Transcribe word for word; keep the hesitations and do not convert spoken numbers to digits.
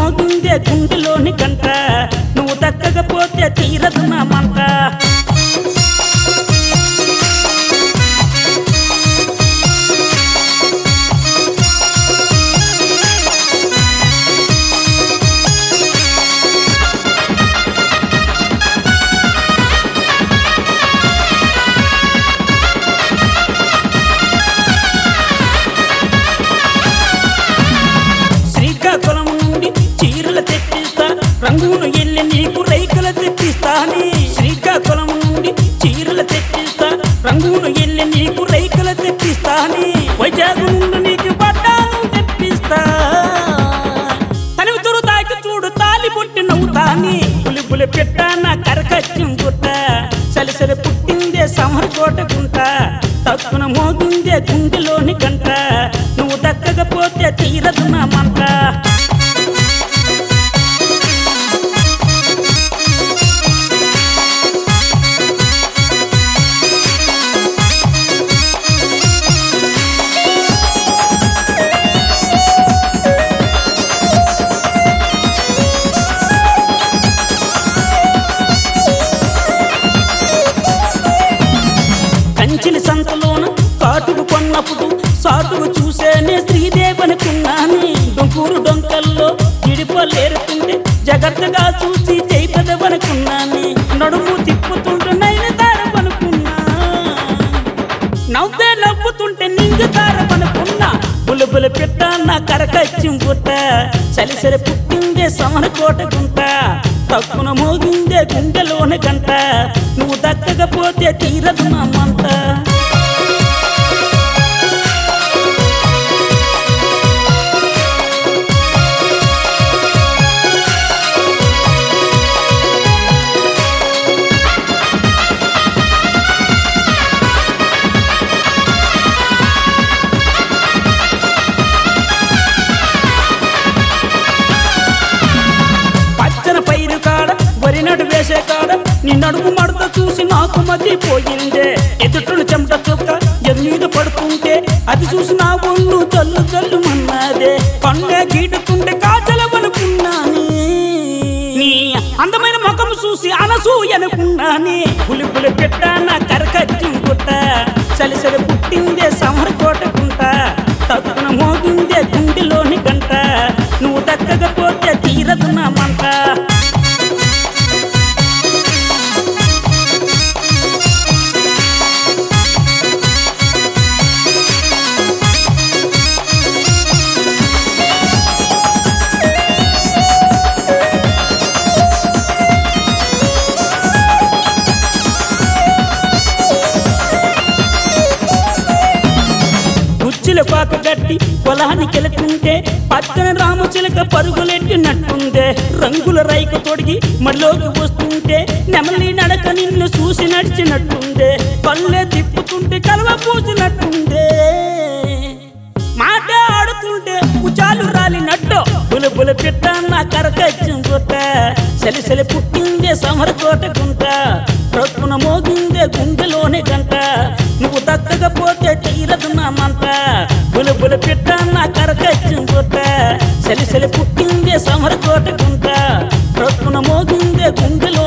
మోగిందే గుండెలోని గంట నువ్వు దక్కకపోతే తీరదు నా మంట శ్రీకాకుళం నుండి చీరలు తెప్పిస్తా రంగును ఎల్లి నీకు రైకలు తెప్పిస్తాని శ్రీకాకుళం నుండి చీరలు తెప్పిస్తా రంగును ఎల్లి నీకు రైకలు తెప్పిస్తాని వైజాగ్ నుండి నీకు బట్టాలు తెప్పిస్తా తనివి తురు తాకి చూడు తాలి పుట్టి నవ్వుతాని పులి పులి పెట్ట నా కరకత్యం పుట్ట సలిసరి పుట్టిందే సమరకోట గుంట తక్కున మోగిందే గుండెలోని గంట నువ్వు దక్కకపోతే తీరదు నా మంట కంచిని సంతలోన కాటుకు కొన్నప్పుడు సాటుకు చూసేనే శ్రీదేవనుకున్నాని డొంకూరు డొంకల్లో జిడిపలేరుతుంటే జాగ్రత్తగా చూసి చేపదవనుకున్నాని నడుము తిప్పుతుంటే నైన తారవనుకున్నా నవ్వే నవ్వుతుంటే నింగు తారవనుకున్నా బులబుల పెట్ట నా కరకత్యం పుట్ట చలిసరి పుట్టిందే సమరకోట గుంట తక్కున మోగిందే గుండెలోని గంట నువ్వు దక్కకపోతే తీరదు నా మంట పైరు కాడ వరి నడు వేసే కాడ నీ నడుము మడత చూసి నాకు మతిపోయిందే ఎదుటను చెమట చుక్క ఎదు మీద పడుతుంటే అది చూసి నా ఒళ్ళు చల్లు చల్లు మన్నాదే పండే గీటుతుంటే కాచలవనుకున్నాని నీ అందమైన ముఖం చూసి అనసూయనుకున్నాని పులి పులి పెట్ట నా కరకత్యం పుట్ట సలిసలి పుట్టిందే సమరకోట గుంట తక్కున మోగిందే గుండెలోని గంట నువ్వు దక్కకపోతే తీరదు నా మంట పాక గట్టి పొలానికి వెళుతుంటే పక్కన రామచిలక పరుగులెట్టినట్టుందే రంగుల రైక తొడిగి మడిలోకి వస్తుంటే నెమలి నడక నిన్ను చూసి నడిచినట్టుందే కళ్ళే తిప్పుతుంటే కలవ పూసినట్టుందే మాట ఆడుతుంటే ఉచాలు రాలినట్టు బులబుల పెట్ట నా కరకత్యం పుట్ట సలిసలి పుట్టిందే సమరకోట గుంట ప్రొక్కున మోగిందే గుండెలోని గంట నువ్వు దక్కకపోతే తీరదు నా మంట బులబుల పెట్ట నా కరకత్యం పుట్ట సలిసలి పుట్టిందే సమరకోట గుంట ప్రొక్కున మోగిందే గుండెలో